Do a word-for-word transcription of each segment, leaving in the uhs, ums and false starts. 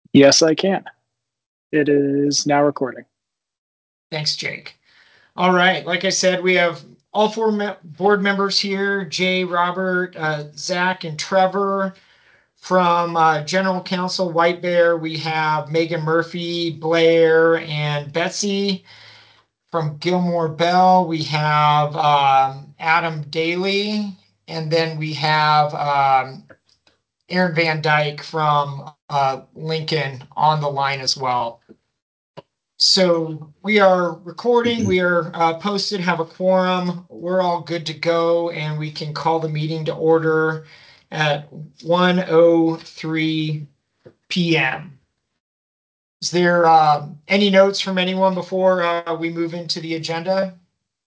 Yes, I can. It is now recording. Thanks, Jake. All right. Like I said, we have all four me- board members here, Jay, Robert, uh, Zach, and Trevor. From uh, General Counsel White Bear, we have Megan Murphy, Blair, and Betsy. From Gilmore Bell, we have um, Adam Daly. And then we have um, Aaron Van Dyke from uh, Lincoln on the line as well. So we are recording, we are uh, posted, have a quorum, we're all good to go, and we can call the meeting to order at one oh three p.m. Is there uh, any notes from anyone before uh, we move into the agenda?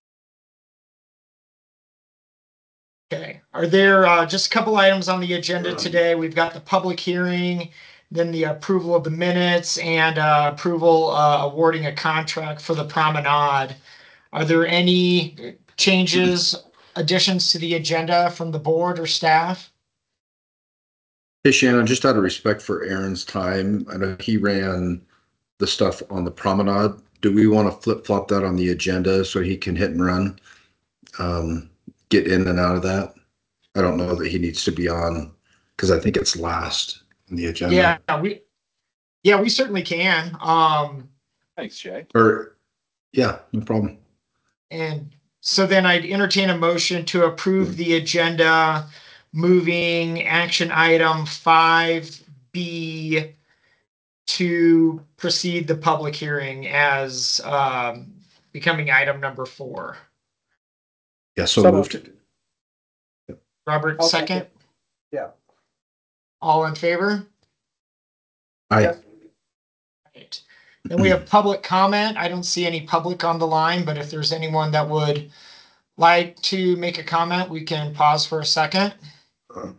Okay, are there uh, just a couple items on the agenda today? We've got the public hearing, then the approval of the minutes, and uh, approval uh, awarding a contract for the promenade. Are there any changes, additions to the agenda from the board or staff? Hey, Shannon, just out of respect for Aaron's time, I know he ran the stuff on the promenade. Do we want to flip flop that on the agenda so he can hit and run, um, get in and out of that? I don't know that he needs to be on because I think it's last in the agenda. Yeah, we yeah, we certainly can. Um, Thanks, Jay. Or, yeah, no problem. and so then I'd entertain a motion to approve the agenda, moving action item five B to proceed the public hearing as um, becoming item number four. Yeah, so, So moved. Robert, I'll second. second. Yeah. All in favor? I, Yes. Right. Then we have public comment. I don't see any public on the line, but if there's anyone that would like to make a comment, we can pause for a second. uh,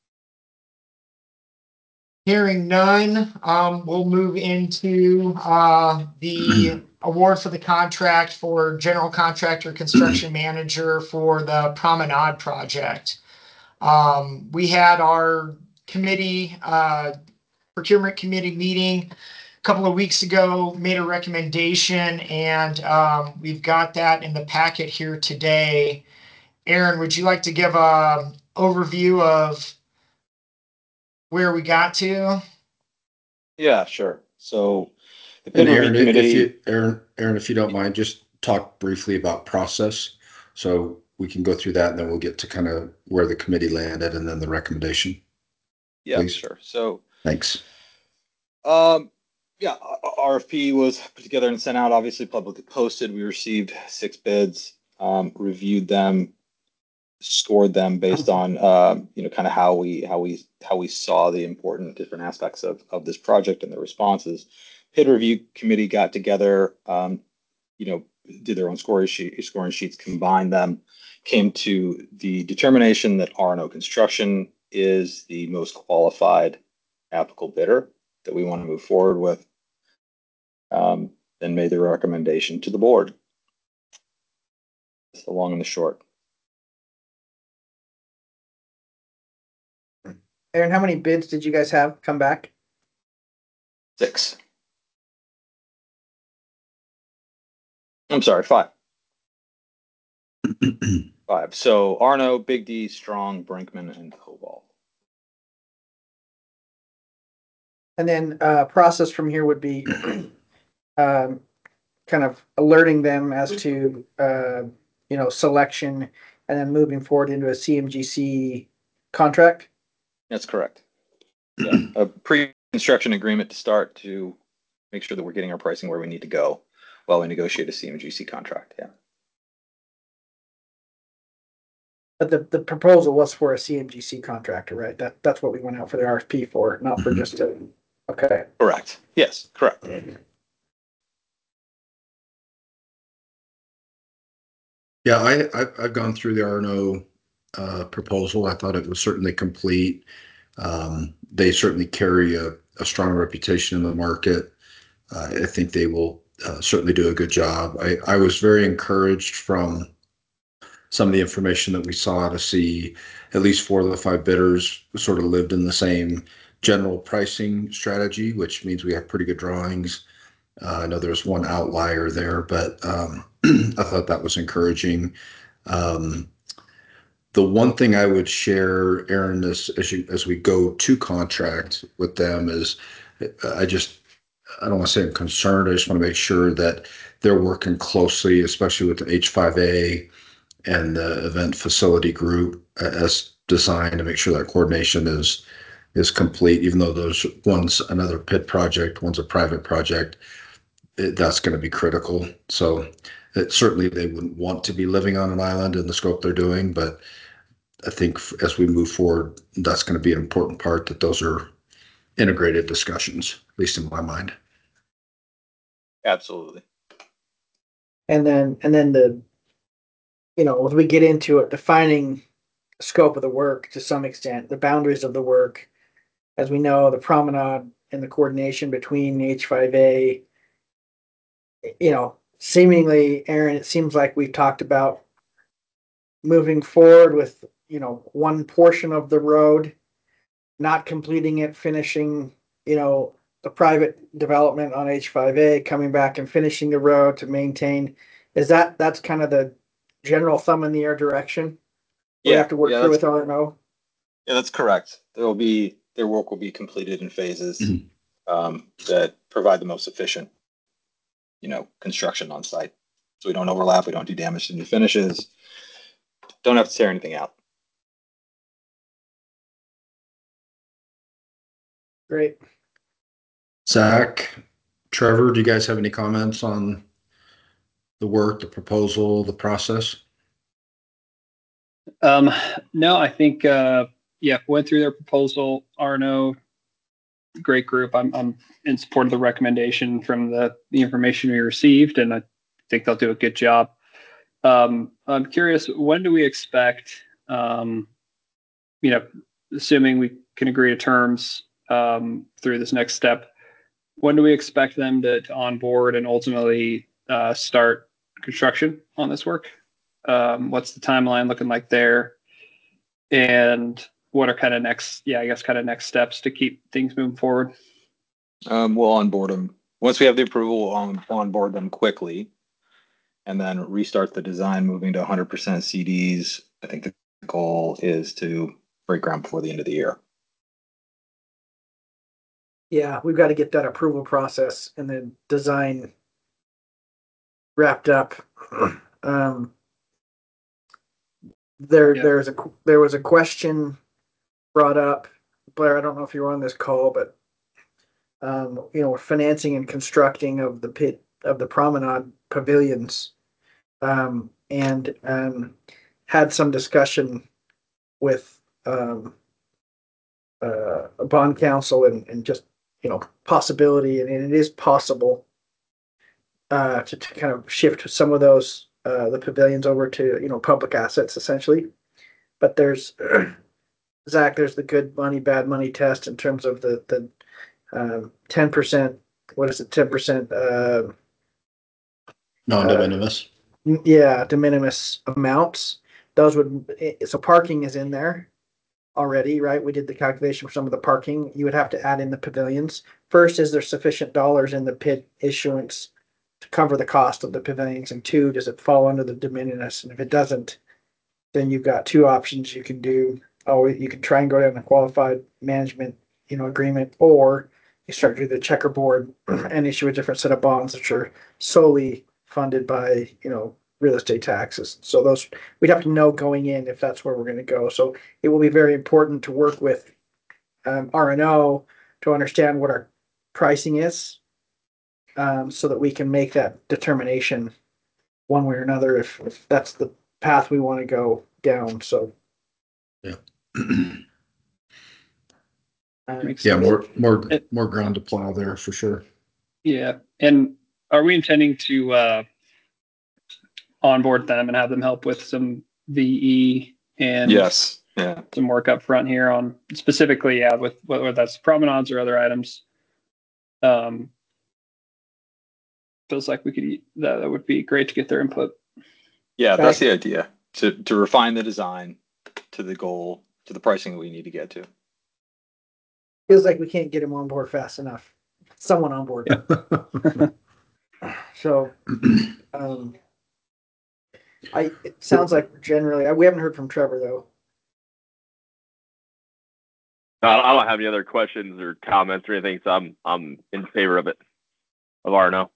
Hearing none, um, we'll move into uh, the award for the contract for general contractor construction manager for the Promenade project. Um, we had our committee, uh, procurement committee meeting a couple of weeks ago, made a recommendation, and um, we've got that in the packet here today. Aaron, would you like to give a overview of where we got to? Yeah, sure. So the and bid review Aaron, if committee, you, Aaron, Aaron, if you don't mind, just talk briefly about process. So we can go through that and then we'll get to kind of where the committee landed and then the recommendation. yeah, Please. sure. So, Thanks. um, yeah, R F P was put together and sent out, obviously publicly posted. We received six bids, um, reviewed them, scored them based on, um, you know, kind of how we how we how we saw the important different aspects of of this project and the responses. Bid review committee got together, um, you know, did their own scoring sheet, scoring sheets, combined them, came to the determination that R and O Construction is the most qualified applicable bidder that we want to move forward with. Um, then made the recommendation to the board. That's the long and the short. Aaron, how many bids did you guys have come back? Six. I'm sorry, five. Five. So Arno, Big D, Strong, Brinkman, and Hobalt. And then uh, process from here would be um, kind of alerting them as to uh, you know selection, and then moving forward into a C M G C contract. That's correct. Yeah, a pre-construction agreement to start to make sure that we're getting our pricing where we need to go while we negotiate a C M G C contract. Yeah. But the, the proposal was for a C M G C contractor, right? That that's what we went out for the R F P for, not for just a. Okay. Correct. Yes, correct. Yeah, I, I've, I've gone through the R and O uh, proposal. I thought it was certainly complete. Um, they certainly carry a, a strong reputation in the market. Uh, I think they will uh, certainly do a good job. I, I was very encouraged from some of the information that we saw to see at least four of the five bidders sort of lived in the same general pricing strategy, which means we have pretty good drawings. Uh, I know there's one outlier there, but um, I thought that was encouraging. Um, the one thing I would share, Aaron, is as you as we go to contract with them is, uh, I just I don't want to say I'm concerned. I just want to make sure that they're working closely, especially with the H five A and the event facility group uh, as designed to make sure that coordination is is complete. Even though those one's another P I D project, one's a private project, it, that's going to be critical. So it, certainly they wouldn't want to be living on an island in the scope they're doing, but I think f- as we move forward, that's going to be an important part that those are integrated discussions, at least in my mind. Absolutely. And then, and then the, you know, as we get into it, defining the scope of the work to some extent, the boundaries of the work, as we know, the promenade and the coordination between H five A, you know, seemingly, Aaron, it seems like we've talked about moving forward with, you know, one portion of the road, not completing it, finishing, you know, the private development on H five A, coming back and finishing the road to maintain. Is that, that's kind of the general thumb in the air direction we Yeah, have to work yeah, through that's, with R and O? yeah, that's correct. There will be their work will be completed in phases Mhm. um, that provide the most efficient, you know, construction on site. So we don't overlap, we don't do damage to new finishes, don't have to tear anything out. Great. Zach, Trevor, do you guys have any comments on the work, the proposal, the process? Um, no, I think, uh, yeah, went through their proposal, R and O, great group. I'm, I'm in support of the recommendation from the, the information we received, and I think they'll do a good job. Um, I'm curious, when do we expect, um, you know, assuming we can agree to terms um, through this next step, when do we expect them to, to onboard and ultimately uh, start construction on this work? Um, what's the timeline looking like there? And what are kind of next, yeah, I guess kind of next steps to keep things moving forward? Um, we'll onboard them once we have the approval. We'll on, onboard them quickly, and then restart the design, moving to one hundred percent C Ds. I think the goal is to break ground before the end of the year. Yeah, we've got to get that approval process and then design wrapped up. Um, there, Yeah. there's a there was a question brought up, Blair. I don't know if you were on this call, but um, you know, financing and constructing of the pit of the promenade pavilions, um, and um, had some discussion with um, uh, a bond council and, and just you know possibility, and it is possible uh, to, to kind of shift some of those uh, the pavilions over to you know public assets essentially. But there's Zach, there's the good money, bad money test in terms of the the um, ten percent. What is it? Ten percent. Uh, Non-de uh, minimis. yeah, de minimis amounts. Those would so parking is in there already, right? We did the calculation for some of the parking. You would have to add in the pavilions. First, is there sufficient dollars in the P I D issuance to cover the cost of the pavilions? And two, does it fall under the de minimis? And if it doesn't, then you've got two options you can do. Oh, you can try and go down the qualified management, you know, agreement, or you start to do the checkerboard and issue a different set of bonds which are solely funded by, you know, real estate taxes. So those we'd have to know going in if that's where we're going to go. So it will be very important to work with um, R and O to understand what our pricing is, um, so that we can make that determination one way or another if, if that's the path we want to go down. So Yeah. uh, Makes Yeah, sense. more more It- more ground to plow there for sure. Yeah. And are we intending to uh, onboard them and have them help with some V E and Yes. Yeah. some work up front here on specifically, yeah, with whether that's promenades or other items? Um, feels like we could that, that would be great to get their input. Yeah, Okay. that's the idea. To to refine the design to the goal, to the pricing that we need to get to. Feels like we can't get him on board fast enough. Someone on board. So, um, I, it sounds like generally, we haven't heard from Trevor though. I don't- I don't have any other questions or comments or anything, so I'm I'm in favor of it, of R N O.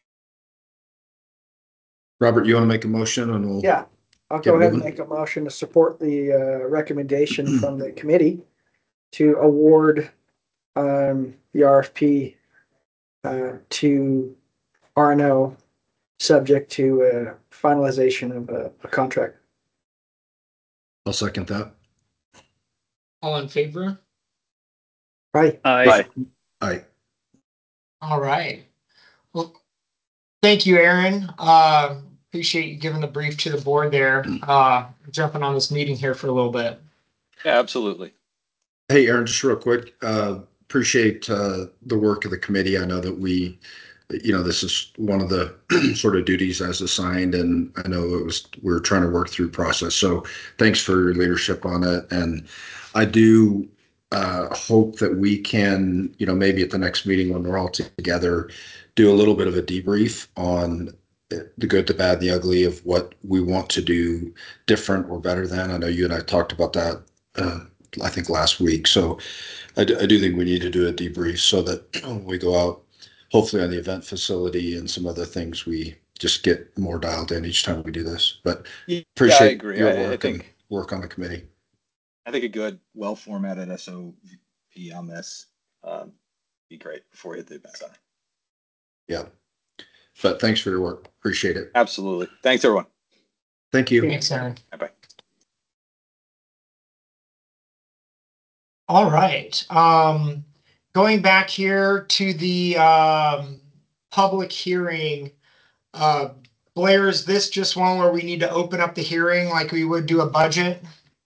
Robert, you want to make a motion and we'll. Yeah, I'll Get go ahead and moving. make a motion to support the, uh, recommendation from the committee to award, um, the R F P, uh, to R N O, subject to, uh, finalization of a, a contract. I'll second that. All in favor? Right? I, Bye. Aye. All right. Well, thank you, Aaron. Uh, appreciate you giving the brief to the board there. Uh, jumping on this meeting here for a little bit. Yeah, absolutely. Hey, Aaron, just real quick, uh, appreciate, uh, the work of the committee. I know that we, you know, this is one of the sort of duties as assigned, and I know it was, we we're trying to work through process. So thanks for your leadership on it. And I do, uh, hope that we can, you know, maybe at the next meeting when we're all together, do a little bit of a debrief on the good, the bad, the ugly of what we want to do different or better than. I know you and I talked about that, uh, I think last week. So I do, I do think we need to do a debrief so that when we go out, hopefully on the event facility and some other things, we just get more dialed in each time we do this. But Yeah, appreciate I agree. your I- I work and think- work on the committee. I think a good, well formatted S O P on this um, be great before we hit the event center. Yeah. But thanks for your work. Appreciate it. Absolutely. Thanks, everyone. Thank you. Thanks, Aaron. Bye bye. All right. Um, going back here to the um, public hearing, uh, Blair, is this just one where we need to open up the hearing like we would do a budget?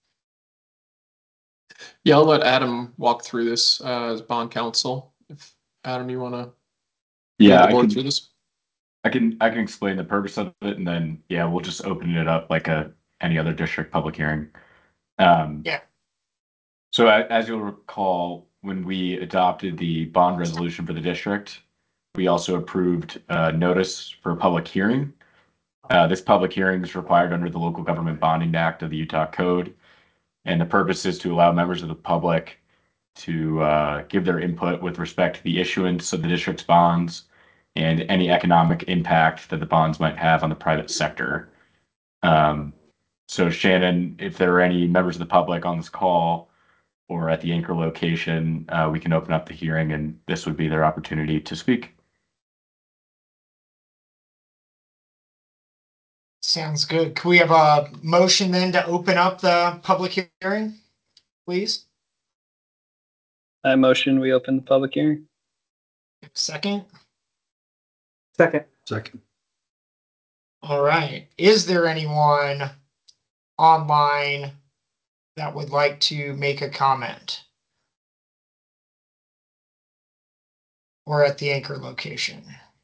Yeah, I'll let Adam walk through this uh, as bond counsel. If Adam, you want to Yeah, the I board can, through this? I can, I can explain the purpose of it, and then, yeah, we'll just open it up like a, any other district public hearing. Um, Yeah. So a- as you'll recall, when we adopted the bond resolution for the district, we also approved a notice for a public hearing. Uh, this public hearing is required under the Local Government Bonding Act of the Utah Code. And the purpose is to allow members of the public to uh, give their input with respect to the issuance of the district's bonds and any economic impact that the bonds might have on the private sector. Um, so Shannon, if there are any members of the public on this call or at the anchor location, uh, we can open up the hearing and this would be their opportunity to speak. Sounds good. Can we have a motion then to open up the public hearing, please? I motion we open the public hearing. Second. Second. Second. All right. Is there anyone online that would like to make a comment? Or at the anchor location?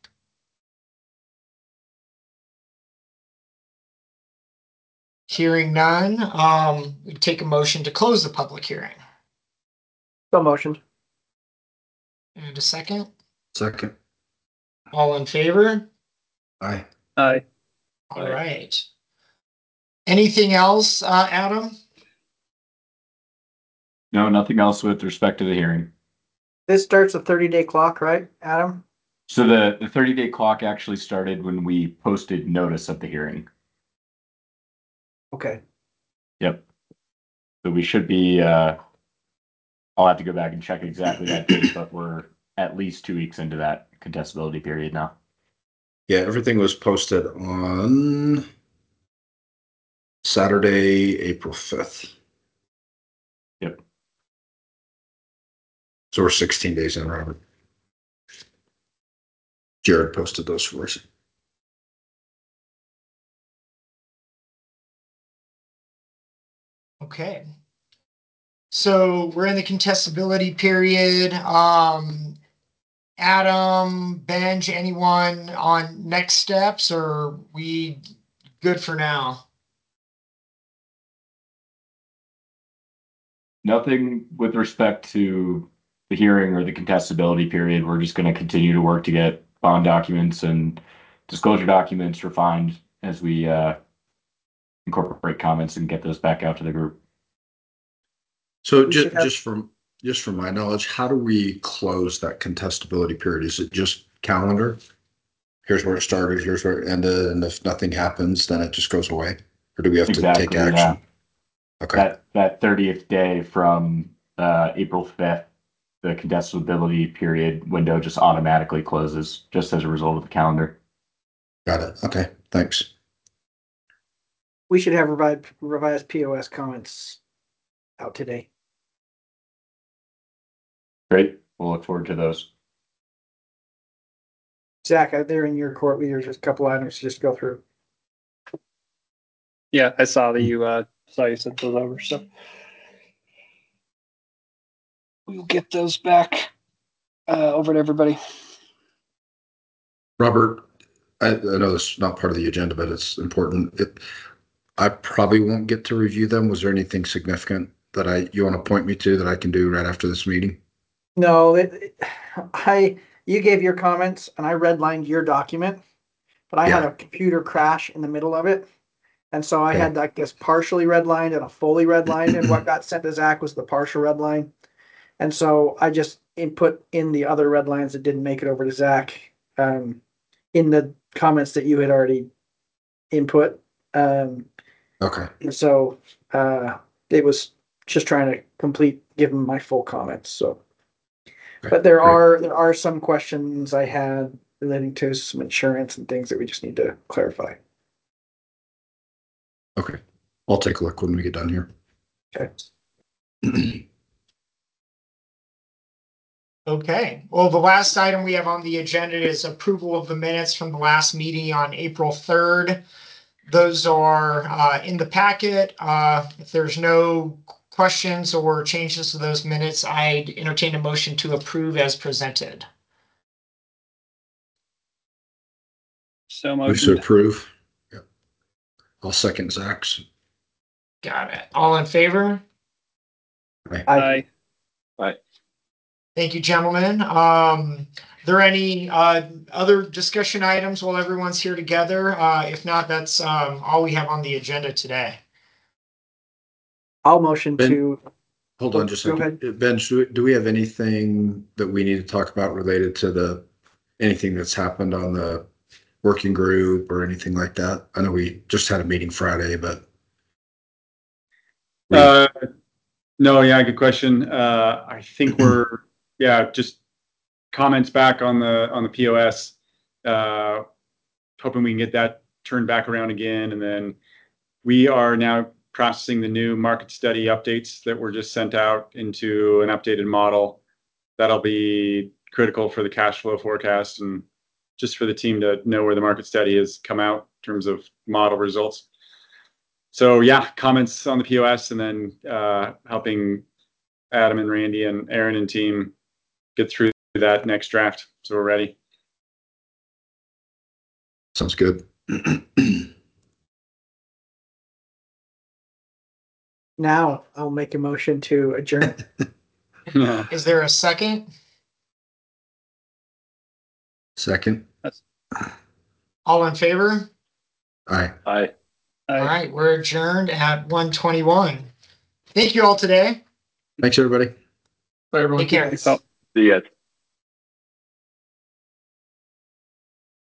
Hearing none, um, we take a motion to close the public hearing. So motioned. And a second. Second. All in favor? Aye. Aye. All Aye. right. Anything else, uh, Adam? No, nothing else with respect to the hearing. This starts a thirty day clock, right, Adam? So the, the thirty day clock actually started when we posted notice of the hearing. Okay. Yep. So we should be, uh, I'll have to go back and check exactly that date, but we're at least two weeks into that contestability period now. Yeah, everything was posted on Saturday, April fifth. Yep. So we're sixteen days in, Robert. Jared posted those for us. Okay. So we're in the contestability period. Um, Adam, Benj, anyone on next steps, or we good for now? Nothing with respect to the hearing or the contestability period, we're just going to continue to work to get bond documents and disclosure documents refined as we uh, incorporate comments and get those back out to the group. So We just, should have- just from, just from my knowledge, how do we close that contestability period? Is it just calendar? Here's where it started, here's where it ended, and if nothing happens, then it just goes away? Or do we have to Exactly, take action? Okay, That that thirtieth day from uh, April fifth, the contestability period window just automatically closes just as a result of the calendar. got it. Okay, thanks. We should have revised, revised P O S comments out today. Great. We'll look forward to those. Zach, out there in your court, we there's just a couple items to just go through. Yeah, I saw that you uh saw you sent those over, so we'll get those back uh over to everybody. Robert, I, I know this is not part of the agenda, but it's important. It, I probably won't get to review them. Was there anything significant that I, you want to point me to that I can do right after this meeting? No, it, it- I, you gave your comments and I redlined your document, but I had Yeah. a computer crash in the middle of it. And so I Okay. had, I guess, partially redlined and a fully redlined, and what got sent to Zach was the partial red line. And so I just input in the other red lines that didn't make it over to Zach, um, in the comments that you had already input. Um, Okay, and so, uh, it was just trying to complete, give him my full comments, so. Okay, But there great. are, there are some questions I had relating to some insurance and things that we just need to clarify. Okay. I'll take a look when we get done here. Okay. Okay, well, the last item we have on the agenda is approval of the minutes from the last meeting on April third. Those are uh, in the packet. Uh, if there's no questions or changes to those minutes, I'd entertain a motion to approve as presented. So Move to motion. approve. Yep. I'll second Zach's. Got it. All in favor? I, Aye. Thank you, gentlemen. Um, are there any uh, other discussion items while everyone's here together? Uh, if not, that's um, all we have on the agenda today. I'll motion Ben- to, Hold on just a Go second. Uh, Ben, do, do we have anything that we need to talk about related to the, anything that's happened on the working group or anything like that? I know we just had a meeting Friday, but. we- Uh, no, yeah, good question. Uh, I think we're, yeah, just comments back on the, on the P O S. Uh, hoping we can get that turned back around again. And then we are now processing the new market study updates that were just sent out into an updated model. That'll be critical for the cash flow forecast and just for the team to know where the market study has come out in terms of model results. So yeah, comments on the P O S, and then uh, helping Adam and Randy and Aaron and team get through that next draft. So we're ready. Sounds good. now I'll make a motion to adjourn. Is there a second? Second. All in favor? Aye. Aye. All right, we're adjourned at one twenty-one. Thank you all today. Thanks, everybody. Bye, everyone. Take care. Thanks all. See you guys.